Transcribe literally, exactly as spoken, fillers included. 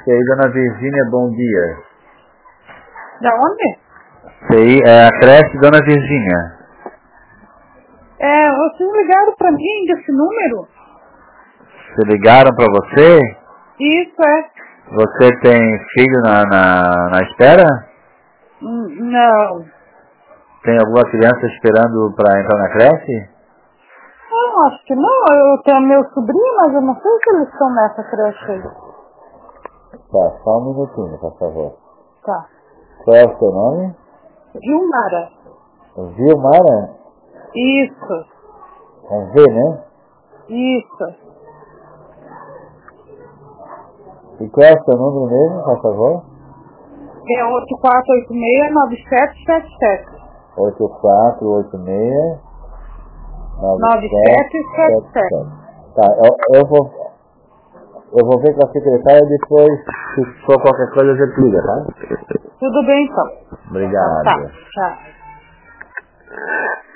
E aí, dona Virgínia, bom dia. Da onde? E aí, é a creche Dona Virgínia. É, vocês ligaram pra mim desse número? Se ligaram pra você? Isso, é. Você tem filho na, na, na espera? Hum, Não. Tem alguma criança esperando pra entrar na creche? Não, acho que não. Eu tenho meu sobrinho, mas eu não sei se eles estão nessa creche aí. Tá, só um minutinho, por favor. Tá. Qual é o seu nome? Gilmara. Vilmara? Isso. Com V, né? Isso. E qual é o seu número mesmo, por favor? É oito quatro oito seis nove sete sete sete. oito quatro oito seis nove nove sete sete sete sete sete. sete. Tá, eu, eu vou eu vou ver com a secretária depois, se for qualquer coisa, a gente liga, tá? Tudo bem, então. Obrigado. Tá, tchau.